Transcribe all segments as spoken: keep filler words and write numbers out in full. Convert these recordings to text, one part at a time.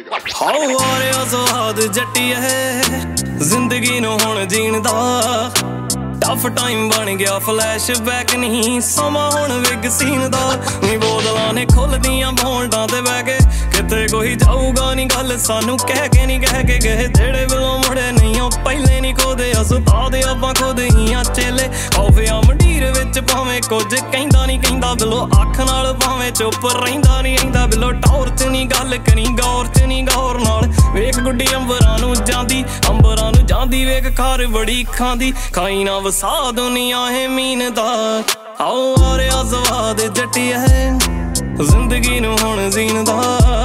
how ਆ ਰਿਹਾ ਸਵਾਦ ਜੱਟੀਏ ਜ਼ਿੰਦਗੀ ਨੂੰ ਹੁਣ ਜੀਣ ਦਾ ਟਫ ਟਾਈਮ ਬਣ ਗਿਆ ਫਲੈਸ਼ਬੈਕ ਨਹੀਂ ਸਮਾਂ ਹੁਣ ਵਿਗ ਸੀਨ ਦਾ ਨੀ ਬੋਤਲਾਂ ਨੇ ਖੁੱਲਦੀਆਂ ਬੋਲਡਾਂ ਤੇ ਬਹਿ ਕੇ ਕਿਤੇ ਕੋਈ ਜਾਊਗਾ ਨੀ ਗੱਲ ਸਾਨੂੰ ਕਹਿ ਕੇ ਨੀ ਕਹਿ ਕੇ ਗਏ ਜਿਹੜੇ ਵੱਲੋਂ ਮੁੜੇ ਨਹੀਂ ਉਹ ਪਹਿਲੇ ਨੀ ਖੋਦੇ ਉਸਤਾਦ ਆਪਾਂ ਖੁਦ ਹੀ ਆ ਚੇਲੇ ਖੌਫਿਆਂ ਮੰਡੀਰ ਵਿੱਚ ਭਾਵੇਂ ਕੁਝ ਕਹਿੰਦਾ ਨੀ ਕਹਿੰਦਾ ਬਿਲੋ ਅੱਖ ਨਾਲ ਭਾਵੇਂ ਚੁੱਪ ਰਹਿੰਦਾ ਨੀ ਰਹਿੰਦਾ ਬਿਲੋ ਟੌਰ ਚ ਨੀ ਗੱਲ ਕਰੀ ਗੌਰ ਚ ਨੀ ਗੌਰ ਨਾਲ ਵੇਖ ਗੁੱਡੀ ਅੰਬਰਾਂ ਨੂੰ ਜਾਂਦੀ ਅੰਬਰਾਂ ਨੂੰ ਜਾਂਦੀ ਵੇਖ ਖਾਰ ਬੜੀ ਖਾਂਦੀ ਖਾਈ ਨਾ ਵਸਾ ਦੁਨੀਆ ਹੈ ਮੀਨ ਦਾ ਆਓ ਆ ਰਿਹਾ ਸਵਾਦ ਜੱਟੀਏ ਜ਼ਿੰਦਗੀ ਨੂੰ ਹੁਣ ਜੀਣ ਦਾ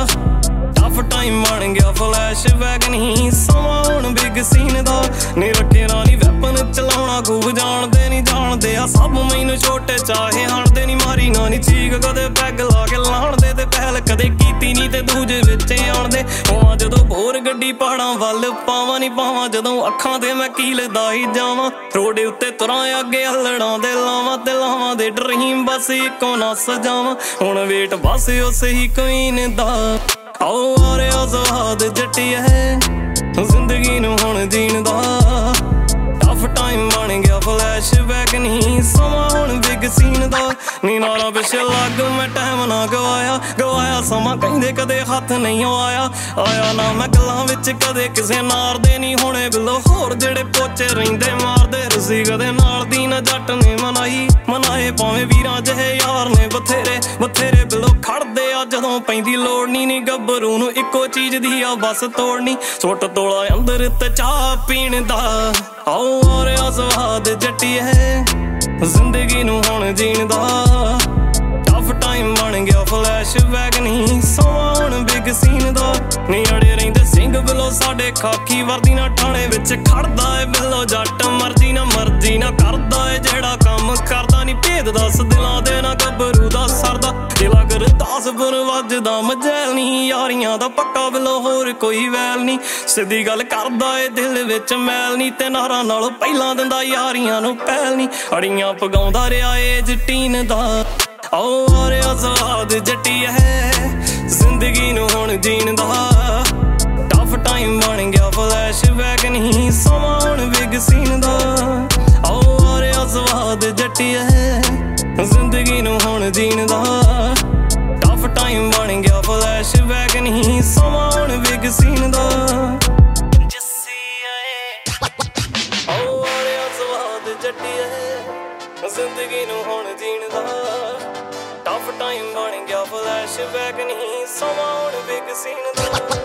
ਟਫ ਟਾਈਮ ਬਣ ਗਿਆ ਫਲੈਸ਼ਬੈਕ ਨਹੀਂ ਸਮਾਂ ਹੁਣ ਬਿਗ ਸੀਨ ਦਾ ਨੀ ਰੱਖੇ ਨਾ ਨੀ ਵੈਪਨ ਚਲਾਉਣਾ ਖੂਬ ਜਾਣਦੇ ਨੀ ਜਾਣਦੇ ਆ ਸਭ ਮੈਨੂੰ ਛੋਟੇ ਚਾਹੇ ਹਣਦੇ ਨੀ ਮਾਰੀ ਨਾ ਨੀ ਚੀਕ ਕਦੇ ਪੈਗ ਲਾ ਕੇ ਲਾਣਦੇ ਤੇ ਪਹਿਲ ਕਦੇ ਕੀਤੀ ਨੀ ਤੇ ਦੂਜੇ ਵਿੱਚ ਆਣਦੇ ਹੋਵਾਂ ਜਦੋਂ ਭੋਰ ਗੱਡੀ ਪਹਾੜਾਂ ਵੱਲ ਪਾਵਾਂ ਨੀ ਪਾਵਾਂ ਜਦੋਂ ਅੱਖਾਂ ਤੇ ਮੈਂ ਕੀਲਦਾ ਹੀ ਜਾਵਾਂ ਰੋਡੇ ਉੱਤੇ ਤੁਰਾਂ ਅੱਗੇ ਹੱਲੜਾਂ ਦੇ ਲਾਵਾਂ ਤੇ ਲਾਵਾਂ ਦੇ ਡਰੀਮ ਬਸ ਇੱਕੋ ਨਾ ਸਜਾਵਾਂ ਹੁਣ ਵੇਟ ਬਸ ਉਸ ਹੀ ਕੁਈਨ ਦਾ ਆਓ ਆ ਰਿਹਾ ਸਵਾਦ ਜੱਟੀਏ ਜ਼ਿੰਦਗੀ ਨੂੰ ਹੁਣ ਜੀਣ ਦਾ ਟਫ ਟਾਈਮ ਬਣ ਗਿਆ ਫਲੈਸ਼ਬੈਕ ਨਹੀਂ ਸਮਾਂ ਹੁਣ ਬਿਗ ਸੀਨ ਦਾ ਨੀ ਨਾਲਾਂ ਪਿੱਛੇ ਲੱਗ ਮੈਂ ਟਾਈਮ ਨਾ ਗਵਾਇਆ ਗਵਾਇਆ ਸਮਾਂ ਕਹਿੰਦੇ ਕਦੇ ਹੱਥ ਨਹੀਂ ਆਇਆ ਆਇਆ ਨਾ ਮੈਂ ਗੱਲਾਂ ਵਿੱਚ ਕਦੇ ਕਿਸੇ ਨਾਰ ਦੇ ਨਹੀਂ ਹੋਣੇ ਬਿਲੋ ਹੋਰ ਜਿਹੜੇ ਪੋਚੇ ਰਹਿੰਦੇ ਮਾਰਦੇ ਰਸੀ ਕਦੇ ਨਾਲ ਦੀ ਨਾ ਜੱਟ ਨੇ ਮਨਾਈ ਮਨਾਏ ਭਾਵੇਂ ਵੀਰਾਂ ਜਿਹੇ ਯਾਰ ਨੇ ਬਥੇਰੇ ਬਥੇਰੇ ਬਿਲੋ ਖੜਦੇ ਆ ਜਦੋਂ ਪੈਂਦੀ ਲੋੜ ਨੀ ਨੀ ਗੱਭਰੂ ਨੂੰ ਇੱਕੋ ਚੀਜ਼ ਦੀ ਆ ਬਸ ਤੋੜਨੀ ਸੁੱਟ ਤੋਲਾ ਅੰਦਰ ਤੇ ਚਾਹ ਪੀਣ ਦਾ ਆਓ ਆ ਰਿਹਾ ਸਵਾਦ ਜੱਟੀਏ ਜ਼ਿੰਦਗੀ ਨੂੰ ਹੁਣ ਜੀਣ ਦਾ ਟਫ ਟਾਈਮ ਬਣ ਗਿਆ ਫਲੈਸ਼ਬੈਕ ਨਹੀਂ ਸਮਾਂ ਹੁਣ ਬਿਗ ਸੀਨ ਦਾ ਨੀ ਅੜੇ ਰਹਿੰਦੇ ਸਿੰਘ ਬਿਲੋ ਸਾਡੇ ਖਾਕੀ ਵਰਦੀ ਨਾ ਠਾਣੇ ਵਿੱਚ ਖੜਦਾ ਏ ਬਿਲੋ ਜੱਟ ਮਰਜੀ ਨਾ ਮਰਜੀ ਨਾ ਕਰਦਾ ਏ ਜਿਹੜਾ ਕੰਮ ਕਰਦਾ ਨੀ ਭੇਦ ਦੱਸ ਦਿਲਾਂ ਦੇ ਨਾ ਗੱਭਰੂ ਦਾ ਸਰਦਾ ਦਿਲਾ ਗੁਰਦਾਸਪੁਰ ਵੱਜਦਾ ਮਜੈਲ ਨੀ ਯਾਰੀਆਂ ਦਾ ਪੱਕਾ ਬਿਲੋ ਹੋਰ ਕੋਈ ਵੈਲ ਨੀ ਸਿੱਧੀ ਗੱਲ ਕਰਦਾ ਏ ਦਿਲ ਵਿੱਚ ਮੈਲ ਨੀ ਤੇ ਨਾਰਾਂ ਨਾਲੋਂ ਪਹਿਲਾਂ ਦਿੰਦਾ ਯਾਰੀਆਂ ਨੂੰ ਪਹਿਲ ਨੀ ਅੜੀਆਂ ਪਗਾਉਂਦਾ ਰਿਹਾ ਏ ਜਟੀਨ ਦਾ ਆਓ ਆ ਰਿਹਾ ਸਵਾਦ ਜੱਟੀਏ ਜ਼ਿੰਦਗੀ ਨੂੰ ਹੁਣ ਜੀਣ ਦਾ ਟਫ ਟਾਈਮ ਬਣ ਗਿਆ ਫਲੈਸ਼ਬੈਕ ਨਹੀਂ ਸਮਾਂ ਹੁਣ ਬਿਗ ਸੀਨ ਦਾ ਆਓ ਆ ਰਿਹਾ ਸਵਾਦ ਜੱਟੀਏ ਜ਼ਿੰਦਗੀ ਨੂੰ ਹੁਣ ਜੀਣ ਦਾ ਟਫ ਟਾਈਮ ਬਣ ਗਿਆ ਫਲੈਸ਼ਬੈਕ ਨਹੀਂ ਸਮਾਂ ਹੁਣ ਬਿਗ ਸੀਨ ਦਾ ਆਓ ਆ ਰਿਹਾ ਸਵਾਦ ਜੱਟੀਏ ਜ਼ਿੰਦਗੀ ਨੂੰ ਹੁਣ ਜੀਣ ਦਾ ਟਫ ਟਾਈਮ ਬਣ ਗਿਆ ਫਲੈਸ਼ਬੈਕ ਨਹੀਂ ਸਮਾਂ ਹੁਣ ਬਿਗ ਸੀਨ ਦਾ